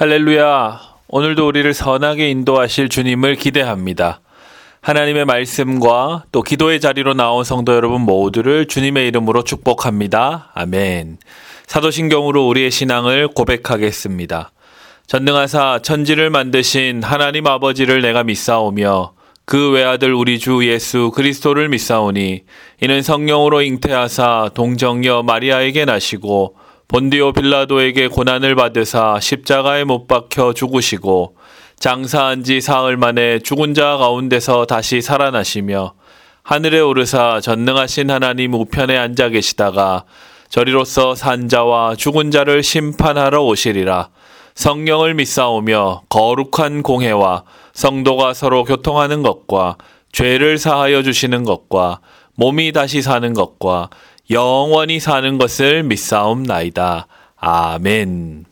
할렐루야. 오늘도 우리를 선하게 인도하실 주님을 기대합니다. 하나님의 말씀과 또 기도의 자리로 나온 성도 여러분 모두를 주님의 이름으로 축복합니다. 아멘. 사도신경으로 우리의 신앙을 고백하겠습니다. 전능하사 천지를 만드신 하나님 아버지를 내가 믿사오며 그 외아들 우리 주 예수 그리스도를 믿사오니 이는 성령으로 잉태하사 동정녀 마리아에게 나시고 본디오 빌라도에게 고난을 받으사 십자가에 못 박혀 죽으시고 장사한 지 사흘 만에 죽은 자 가운데서 다시 살아나시며 하늘에 오르사 전능하신 하나님 우편에 앉아 계시다가 저리로서 산 자와 죽은 자를 심판하러 오시리라. 성령을 믿사오며 거룩한 공회와 성도가 서로 교통하는 것과 죄를 사하여 주시는 것과 몸이 다시 사는 것과 영원히 사는 것을 믿사옵나이다. 아멘.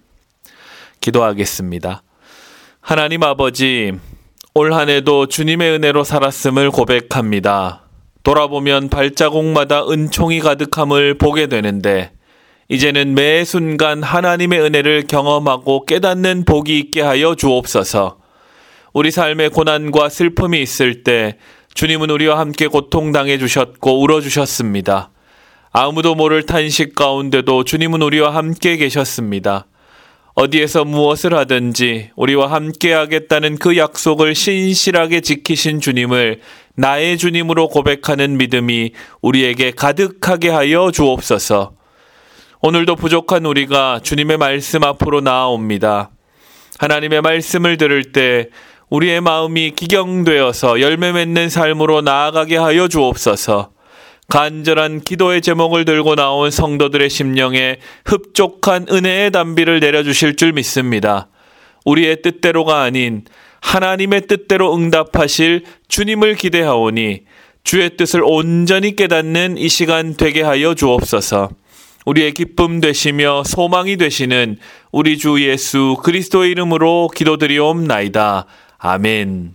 기도하겠습니다. 하나님 아버지, 올 한 해도 주님의 은혜로 살았음을 고백합니다. 돌아보면 발자국마다 은총이 가득함을 보게 되는데 이제는 매 순간 하나님의 은혜를 경험하고 깨닫는 복이 있게 하여 주옵소서. 우리 삶에 고난과 슬픔이 있을 때 주님은 우리와 함께 고통당해 주셨고 울어주셨습니다. 아무도 모를 탄식 가운데도 주님은 우리와 함께 계셨습니다. 어디에서 무엇을 하든지 우리와 함께 하겠다는 그 약속을 신실하게 지키신 주님을 나의 주님으로 고백하는 믿음이 우리에게 가득하게 하여 주옵소서. 오늘도 부족한 우리가 주님의 말씀 앞으로 나아옵니다. 하나님의 말씀을 들을 때 우리의 마음이 기경되어서 열매 맺는 삶으로 나아가게 하여 주옵소서. 간절한 기도의 제목을 들고 나온 성도들의 심령에 흡족한 은혜의 단비를 내려주실 줄 믿습니다. 우리의 뜻대로가 아닌 하나님의 뜻대로 응답하실 주님을 기대하오니 주의 뜻을 온전히 깨닫는 이 시간 되게 하여 주옵소서. 우리의 기쁨 되시며 소망이 되시는 우리 주 예수 그리스도의 이름으로 기도드리옵나이다. 아멘.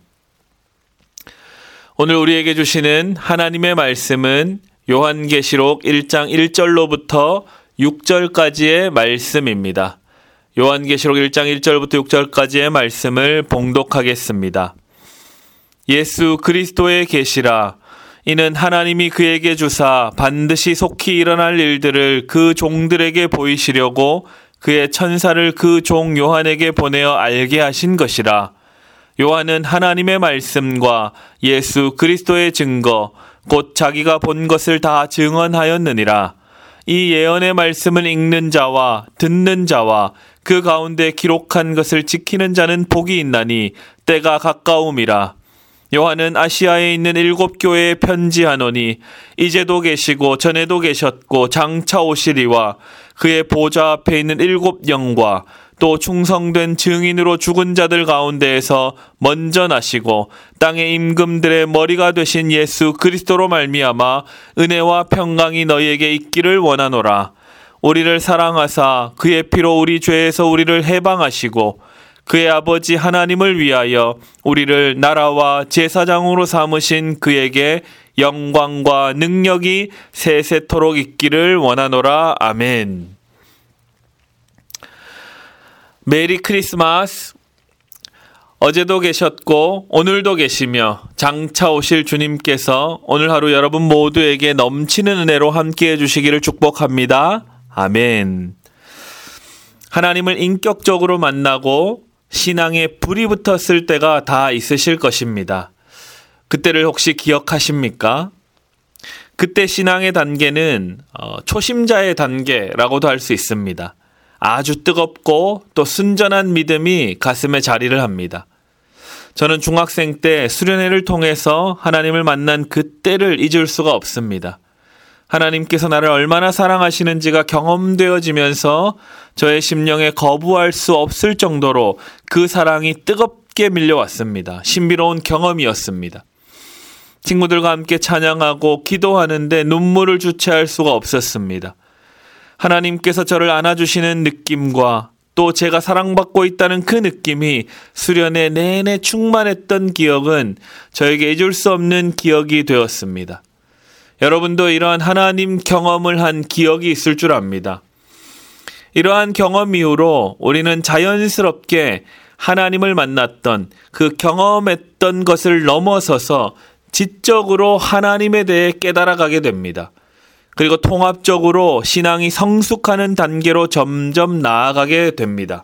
오늘 우리에게 주시는 하나님의 말씀은 요한계시록 1장 1절로부터 6절까지의 말씀입니다. 요한계시록 1장 1절부터 6절까지의 말씀을 봉독하겠습니다. 예수 그리스도의 계시라. 이는 하나님이 그에게 주사 반드시 속히 일어날 일들을 그 종들에게 보이시려고 그의 천사를 그 종 요한에게 보내어 알게 하신 것이라. 요한은 하나님의 말씀과 예수 그리스도의 증거, 곧 자기가 본 것을 다 증언하였느니라. 이 예언의 말씀을 읽는 자와 듣는 자와 그 가운데 기록한 것을 지키는 자는 복이 있나니 때가 가까움이라. 요한은 아시아에 있는 7교회에 편지하노니 이제도 계시고 전에도 계셨고 장차 오시리와 그의 보좌 앞에 있는 7 영과 또 충성된 증인으로 죽은 자들 가운데에서 먼저 나시고 땅의 임금들의 머리가 되신 예수 그리스도로 말미암아 은혜와 평강이 너희에게 있기를 원하노라. 우리를 사랑하사 그의 피로 우리 죄에서 우리를 해방하시고 그의 아버지 하나님을 위하여 우리를 나라와 제사장으로 삼으신 그에게 영광과 능력이 세세토록 있기를 원하노라. 아멘. 메리 크리스마스. 어제도 계셨고 오늘도 계시며 장차 오실 주님께서 오늘 하루 여러분 모두에게 넘치는 은혜로 함께해 주시기를 축복합니다. 아멘. 하나님을 인격적으로 만나고 신앙에 불이 붙었을 때가 다 있으실 것입니다. 그때를 혹시 기억하십니까? 그때 신앙의 단계는 초심자의 단계라고도 할 수 있습니다. 아주 뜨겁고 또 순전한 믿음이 가슴에 자리를 합니다. 저는 중학생 때 수련회를 통해서 하나님을 만난 그때를 잊을 수가 없습니다. 하나님께서 나를 얼마나 사랑하시는지가 경험되어지면서 저의 심령에 거부할 수 없을 정도로 그 사랑이 뜨겁게 밀려왔습니다. 신비로운 경험이었습니다. 친구들과 함께 찬양하고 기도하는데 눈물을 주체할 수가 없었습니다. 하나님께서 저를 안아주시는 느낌과 또 제가 사랑받고 있다는 그 느낌이 수련회 내내 충만했던 기억은 저에게 잊을 수 없는 기억이 되었습니다. 여러분도 이러한 하나님 경험을 한 기억이 있을 줄 압니다. 이러한 경험 이후로 우리는 자연스럽게 하나님을 만났던 그 경험했던 것을 넘어서서 지적으로 하나님에 대해 깨달아가게 됩니다. 그리고 통합적으로 신앙이 성숙하는 단계로 점점 나아가게 됩니다.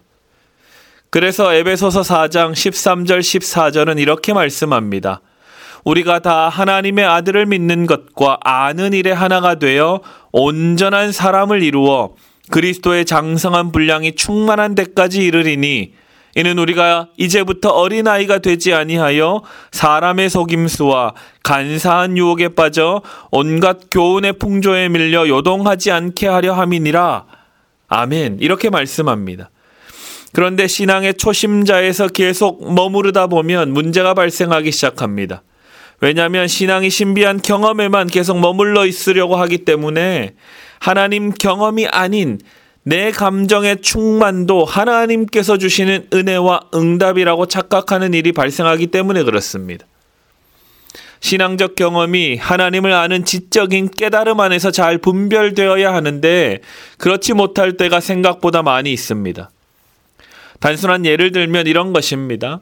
그래서 에베소서 4장 13절 14절은 이렇게 말씀합니다. 우리가 다 하나님의 아들을 믿는 것과 아는 일에 하나가 되어 온전한 사람을 이루어 그리스도의 장성한 분량이 충만한 데까지 이르리니 이는 우리가 이제부터 어린아이가 되지 아니하여 사람의 속임수와 간사한 유혹에 빠져 온갖 교훈의 풍조에 밀려 요동하지 않게 하려 함이니라. 아멘. 이렇게 말씀합니다. 그런데 신앙의 초심자에서 계속 머무르다 보면 문제가 발생하기 시작합니다. 왜냐하면 신앙이 신비한 경험에만 계속 머물러 있으려고 하기 때문에 하나님 경험이 아닌 내 감정의 충만도 하나님께서 주시는 은혜와 응답이라고 착각하는 일이 발생하기 때문에 그렇습니다. 신앙적 경험이 하나님을 아는 지적인 깨달음 안에서 잘 분별되어야 하는데 그렇지 못할 때가 생각보다 많이 있습니다. 단순한 예를 들면 이런 것입니다.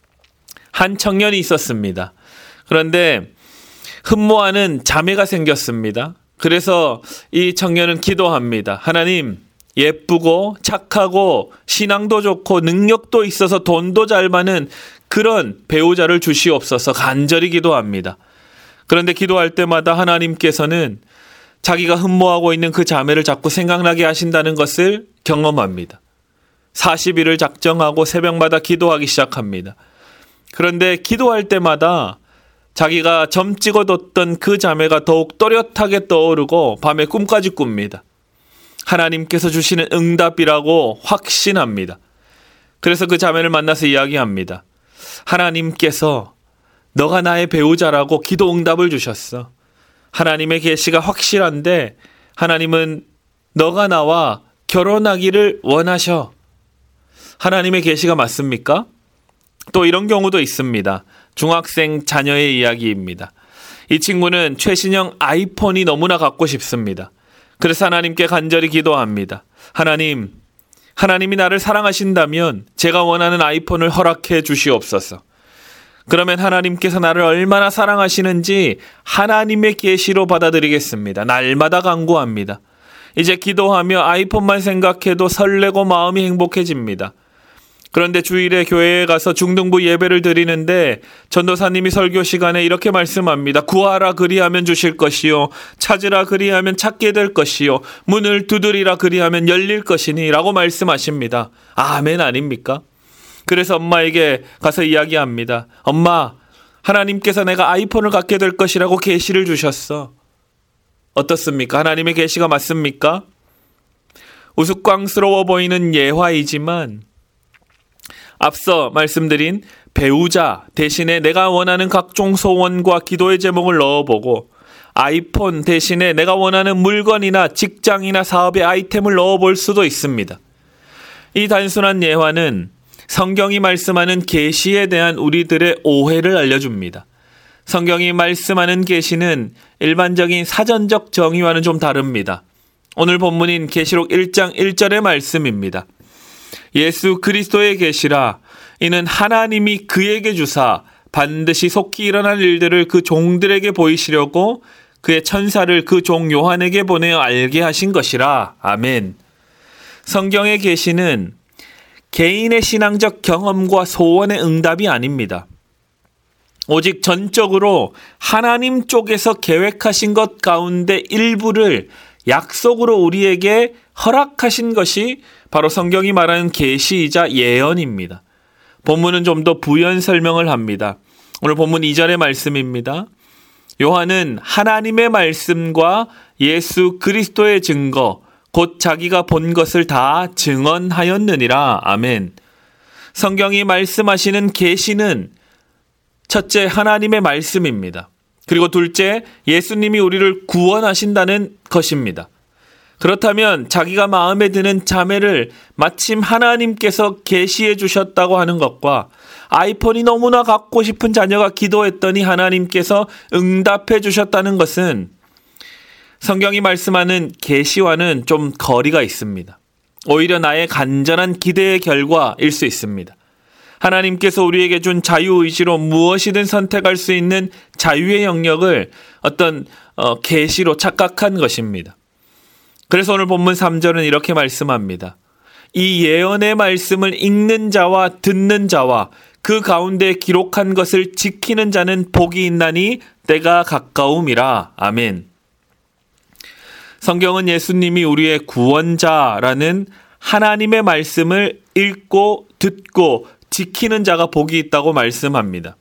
한 청년이 있었습니다. 그런데 흠모하는 자매가 생겼습니다. 그래서 이 청년은 기도합니다. 하나님, 예쁘고 착하고 신앙도 좋고 능력도 있어서 돈도 잘 버는 그런 배우자를 주시옵소서 간절히 기도합니다. 그런데 기도할 때마다 하나님께서는 자기가 흠모하고 있는 그 자매를 자꾸 생각나게 하신다는 것을 경험합니다. 40일을 작정하고 새벽마다 기도하기 시작합니다. 그런데 기도할 때마다 자기가 점 찍어뒀던 그 자매가 더욱 또렷하게 떠오르고 밤에 꿈까지 꿉니다. 하나님께서 주시는 응답이라고 확신합니다. 그래서 그 자매를 만나서 이야기합니다. 하나님께서 너가 나의 배우자라고 기도 응답을 주셨어. 하나님의 계시가 확실한데 하나님은 너가 나와 결혼하기를 원하셔. 하나님의 계시가 맞습니까? 또 이런 경우도 있습니다. 중학생 자녀의 이야기입니다. 이 친구는 최신형 아이폰이 너무나 갖고 싶습니다. 그래서 하나님께 간절히 기도합니다. 하나님이 나를 사랑하신다면 제가 원하는 아이폰을 허락해 주시옵소서. 그러면 하나님께서 나를 얼마나 사랑하시는지 하나님의 계시로 받아들이겠습니다. 날마다 간구합니다. 이제 기도하며 아이폰만 생각해도 설레고 마음이 행복해집니다. 그런데 주일에 교회에 가서 중등부 예배를 드리는데 전도사님이 설교 시간에 이렇게 말씀합니다. 구하라 그리하면 주실 것이요 찾으라 그리하면 찾게 될 것이요 문을 두드리라 그리하면 열릴 것이니 라고 말씀하십니다. 아멘 아닙니까? 그래서 엄마에게 가서 이야기합니다. 엄마, 하나님께서 내가 아이폰을 갖게 될 것이라고 계시를 주셨어. 어떻습니까? 하나님의 계시가 맞습니까? 우스꽝스러워 보이는 예화이지만 앞서 말씀드린 배우자 대신에 내가 원하는 각종 소원과 기도의 제목을 넣어보고 아이폰 대신에 내가 원하는 물건이나 직장이나 사업의 아이템을 넣어볼 수도 있습니다. 이 단순한 예화는 성경이 말씀하는 계시에 대한 우리들의 오해를 알려줍니다. 성경이 말씀하는 계시는 일반적인 사전적 정의와는 좀 다릅니다. 오늘 본문인 계시록 1장 1절의 말씀입니다. 예수 그리스도의 계시라 이는 하나님이 그에게 주사 반드시 속히 일어날 일들을 그 종들에게 보이시려고 그의 천사를 그 종 요한에게 보내어 알게 하신 것이라. 아멘. 성경의 계시는 개인의 신앙적 경험과 소원의 응답이 아닙니다. 오직 전적으로 하나님 쪽에서 계획하신 것 가운데 일부를 약속으로 우리에게 허락하신 것이 바로 성경이 말하는 계시이자 예언입니다. 본문은 좀 더 부연 설명을 합니다. 오늘 본문 2절의 말씀입니다. 요한은 하나님의 말씀과 예수 그리스도의 증거, 곧 자기가 본 것을 다 증언하였느니라. 아멘. 성경이 말씀하시는 계시는 첫째 하나님의 말씀입니다. 그리고 둘째 예수님이 우리를 구원하신다는 것입니다. 그렇다면 자기가 마음에 드는 자매를 마침 하나님께서 계시해 주셨다고 하는 것과 아이폰이 너무나 갖고 싶은 자녀가 기도했더니 하나님께서 응답해 주셨다는 것은 성경이 말씀하는 계시와는 좀 거리가 있습니다. 오히려 나의 간절한 기대의 결과일 수 있습니다. 하나님께서 우리에게 준 자유의지로 무엇이든 선택할 수 있는 자유의 영역을 어떤 계시로 착각한 것입니다. 그래서 오늘 본문 3절은 이렇게 말씀합니다. 이 예언의 말씀을 읽는 자와 듣는 자와 그 가운데 기록한 것을 지키는 자는 복이 있나니 때가 가까움이라. 아멘. 성경은 예수님이 우리의 구원자라는 하나님의 말씀을 읽고 듣고 지키는 자가 복이 있다고 말씀합니다.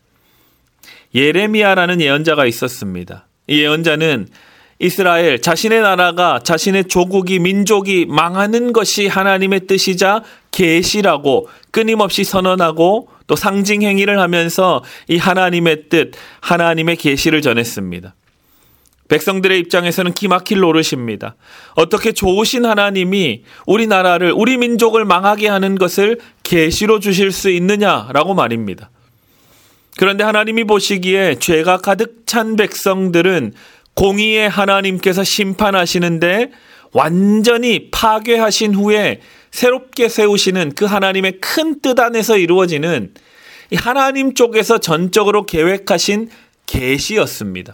예레미야라는 예언자가 있었습니다. 이 예언자는 이스라엘 자신의 나라가 자신의 조국이 민족이 망하는 것이 하나님의 뜻이자 계시라고 끊임없이 선언하고 또 상징 행위를 하면서 이 하나님의 뜻, 하나님의 계시를 전했습니다. 백성들의 입장에서는 기막힐 노릇입니다. 어떻게 좋으신 하나님이 우리나라를 우리 민족을 망하게 하는 것을 계시로 주실 수 있느냐라고 말입니다. 그런데 하나님이 보시기에 죄가 가득 찬 백성들은 공의의 하나님께서 심판하시는데 완전히 파괴하신 후에 새롭게 세우시는 그 하나님의 큰 뜻 안에서 이루어지는 이 하나님 쪽에서 전적으로 계획하신 계시였습니다.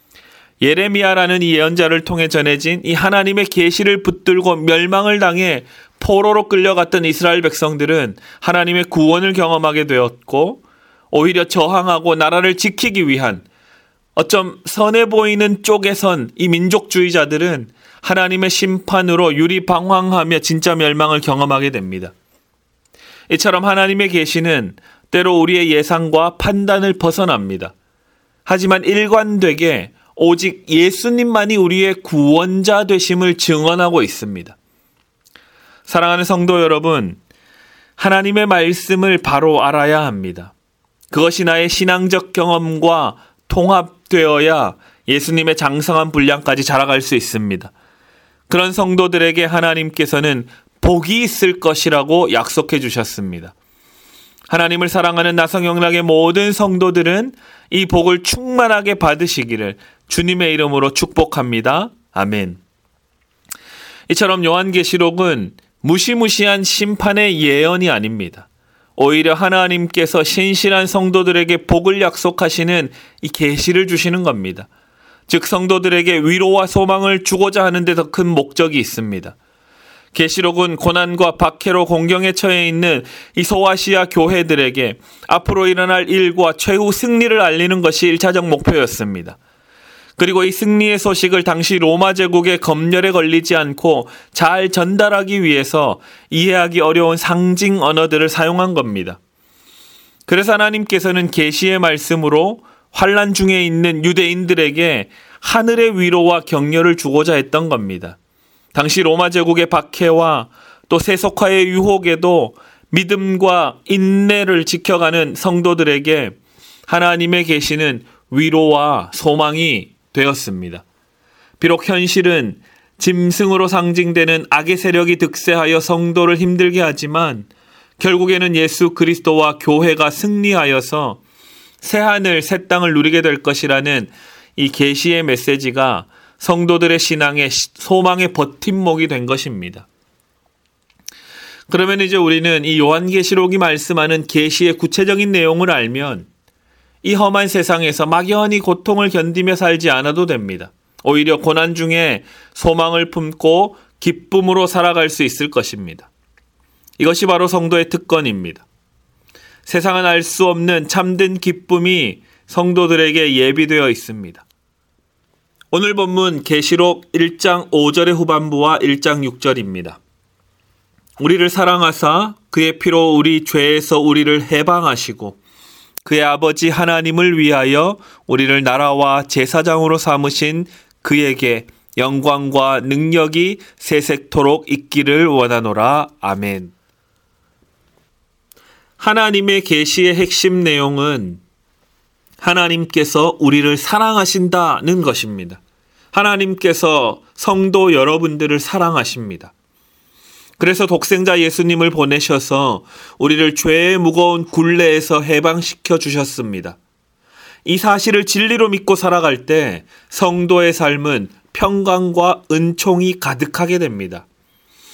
예레미야라는 이 예언자를 통해 전해진 이 하나님의 계시를 붙들고 멸망을 당해 포로로 끌려갔던 이스라엘 백성들은 하나님의 구원을 경험하게 되었고 오히려 저항하고 나라를 지키기 위한 어쩜 선해 보이는 쪽에 선 이 민족주의자들은 하나님의 심판으로 유리방황하며 진짜 멸망을 경험하게 됩니다. 이처럼 하나님의 계시는 때로 우리의 예상과 판단을 벗어납니다. 하지만 일관되게 오직 예수님만이 우리의 구원자 되심을 증언하고 있습니다. 사랑하는 성도 여러분, 하나님의 말씀을 바로 알아야 합니다. 그것이 나의 신앙적 경험과 통합되어야 예수님의 장성한 분량까지 자라갈 수 있습니다. 그런 성도들에게 하나님께서는 복이 있을 것이라고 약속해 주셨습니다. 하나님을 사랑하는 나성영락의 모든 성도들은 이 복을 충만하게 받으시기를 주님의 이름으로 축복합니다. 아멘. 이처럼 요한계시록은 무시무시한 심판의 예언이 아닙니다. 오히려 하나님께서 신실한 성도들에게 복을 약속하시는 이 계시를 주시는 겁니다. 즉 성도들에게 위로와 소망을 주고자 하는 데 더 큰 목적이 있습니다. 계시록은 고난과 박해로 공경에 처해 있는 이 소아시아 교회들에게 앞으로 일어날 일과 최후 승리를 알리는 것이 1차적 목표였습니다. 그리고 이 승리의 소식을 당시 로마 제국의 검열에 걸리지 않고 잘 전달하기 위해서 이해하기 어려운 상징 언어들을 사용한 겁니다. 그래서 하나님께서는 계시의 말씀으로 환난 중에 있는 유대인들에게 하늘의 위로와 격려를 주고자 했던 겁니다. 당시 로마 제국의 박해와 또 세속화의 유혹에도 믿음과 인내를 지켜가는 성도들에게 하나님의 계시는 위로와 소망이 되었습니다. 비록 현실은 짐승으로 상징되는 악의 세력이 득세하여 성도를 힘들게 하지만 결국에는 예수 그리스도와 교회가 승리하여서 새하늘 새 땅을 누리게 될 것이라는 이 계시의 메시지가 성도들의 신앙의 소망의 버팀목이 된 것입니다. 그러면 이제 우리는 이 요한계시록이 말씀하는 계시의 구체적인 내용을 알면 이 험한 세상에서 막연히 고통을 견디며 살지 않아도 됩니다. 오히려 고난 중에 소망을 품고 기쁨으로 살아갈 수 있을 것입니다. 이것이 바로 성도의 특권입니다. 세상은 알 수 없는 참된 기쁨이 성도들에게 예비되어 있습니다. 오늘 본문 계시록 1장 5절의 후반부와 1장 6절입니다. 우리를 사랑하사 그의 피로 우리 죄에서 우리를 해방하시고 그의 아버지 하나님을 위하여 우리를 나라와 제사장으로 삼으신 그에게 영광과 능력이 세세토록 있기를 원하노라. 아멘. 하나님의 계시의 핵심 내용은 하나님께서 우리를 사랑하신다는 것입니다. 하나님께서 성도 여러분들을 사랑하십니다. 그래서 독생자 예수님을 보내셔서 우리를 죄의 무거운 굴레에서 해방시켜 주셨습니다. 이 사실을 진리로 믿고 살아갈 때 성도의 삶은 평강과 은총이 가득하게 됩니다.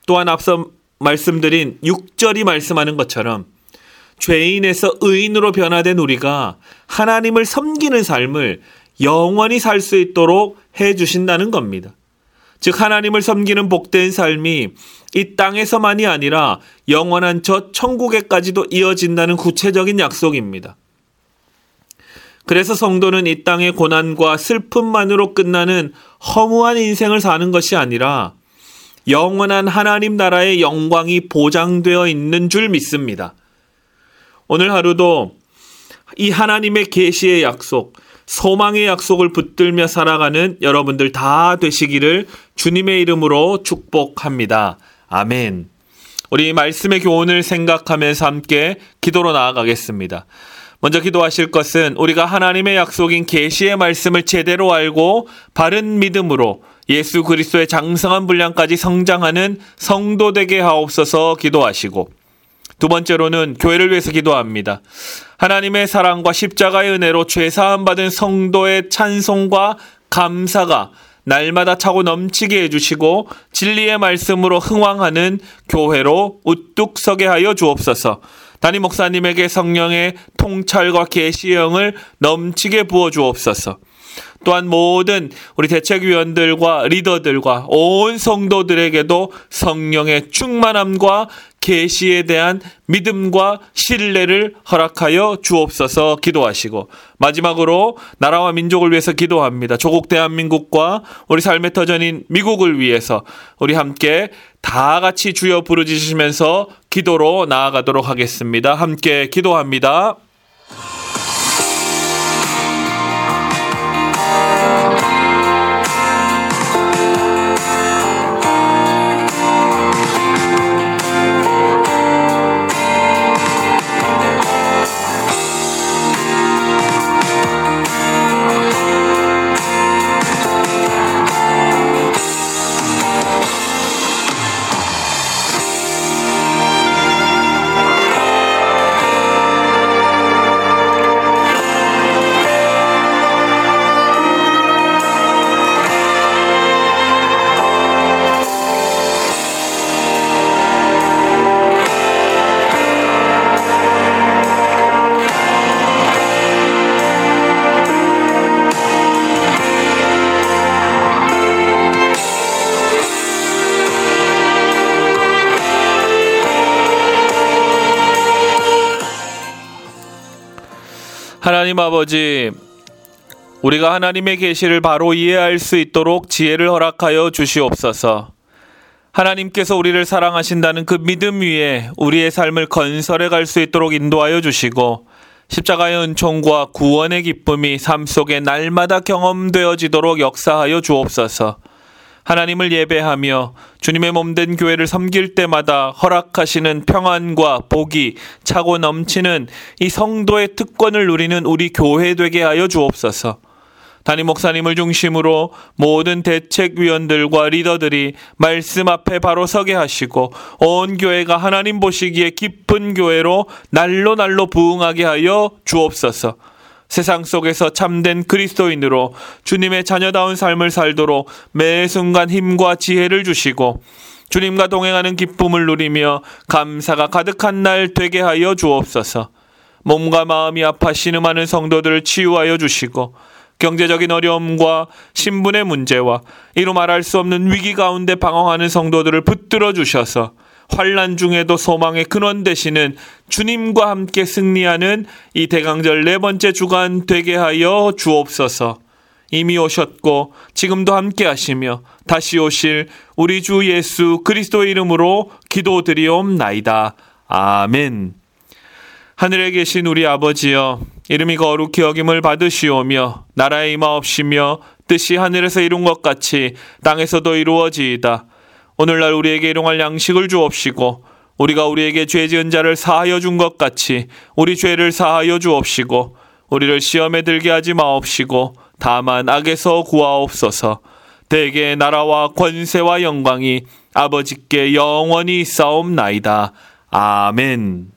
또한 앞서 말씀드린 6절이 말씀하는 것처럼 죄인에서 의인으로 변화된 우리가 하나님을 섬기는 삶을 영원히 살 수 있도록 해주신다는 겁니다. 즉 하나님을 섬기는 복된 삶이 이 땅에서만이 아니라 영원한 저 천국에까지도 이어진다는 구체적인 약속입니다. 그래서 성도는 이 땅의 고난과 슬픔만으로 끝나는 허무한 인생을 사는 것이 아니라 영원한 하나님 나라의 영광이 보장되어 있는 줄 믿습니다. 오늘 하루도 이 하나님의 계시의 약속, 소망의 약속을 붙들며 살아가는 여러분들 다 되시기를 주님의 이름으로 축복합니다. 아멘. 우리 말씀의 교훈을 생각하면서 함께 기도로 나아가겠습니다. 먼저 기도하실 것은 우리가 하나님의 약속인 계시의 말씀을 제대로 알고 바른 믿음으로 예수 그리스도의 장성한 분량까지 성장하는 성도 되게 하옵소서 기도하시고, 두 번째로는 교회를 위해서 기도합니다. 하나님의 사랑과 십자가의 은혜로 죄사함 받은 성도의 찬송과 감사가 날마다 차고 넘치게 해주시고 진리의 말씀으로 흥왕하는 교회로 우뚝 서게 하여 주옵소서. 담임 목사님에게 성령의 통찰과 계시의 영을 넘치게 부어 주옵소서. 또한 모든 우리 대책위원들과 리더들과 온 성도들에게도 성령의 충만함과 계시에 대한 믿음과 신뢰를 허락하여 주옵소서 기도하시고, 마지막으로 나라와 민족을 위해서 기도합니다. 조국 대한민국과 우리 삶의 터전인 미국을 위해서 우리 함께 다 같이 주여 부르짖으시면서 기도로 나아가도록 하겠습니다. 함께 기도합니다. 하나님 아버지, 우리가 하나님의 계시를 바로 이해할 수 있도록 지혜를 허락하여 주시옵소서. 하나님께서 우리를 사랑하신다는 그 믿음 위에 우리의 삶을 건설해 갈 수 있도록 인도하여 주시고, 십자가의 은총과 구원의 기쁨이 삶 속에 날마다 경험되어지도록 역사하여 주옵소서. 하나님을 예배하며 주님의 몸된 교회를 섬길 때마다 허락하시는 평안과 복이 차고 넘치는 이 성도의 특권을 누리는 우리 교회 되게 하여 주옵소서. 담임 목사님을 중심으로 모든 대책위원들과 리더들이 말씀 앞에 바로 서게 하시고 온 교회가 하나님 보시기에 기쁜 교회로 날로 부흥하게 하여 주옵소서. 세상 속에서 참된 그리스도인으로 주님의 자녀다운 삶을 살도록 매 순간 힘과 지혜를 주시고 주님과 동행하는 기쁨을 누리며 감사가 가득한 날 되게 하여 주옵소서. 몸과 마음이 아파 신음하는 성도들을 치유하여 주시고 경제적인 어려움과 신분의 문제와 이루 말할 수 없는 위기 가운데 방황하는 성도들을 붙들어 주셔서 환난 중에도 소망의 근원 되시는 주님과 함께 승리하는 이 대강절 4번째 주간 되게 하여 주옵소서. 이미 오셨고 지금도 함께 하시며 다시 오실 우리 주 예수 그리스도의 이름으로 기도드리옵나이다. 아멘. 하늘에 계신 우리 아버지여, 이름이 거룩히 여김을 받으시오며 나라에 임하옵시며 뜻이 하늘에서 이룬 것 같이 땅에서도 이루어지이다. 오늘날 우리에게 일용할 양식을 주옵시고 우리가 우리에게 죄 지은 자를 사하여 준 것 같이 우리 죄를 사하여 주옵시고 우리를 시험에 들게 하지 마옵시고 다만 악에서 구하옵소서. 대개 나라와 권세와 영광이 아버지께 영원히 있사옵나이다. 아멘.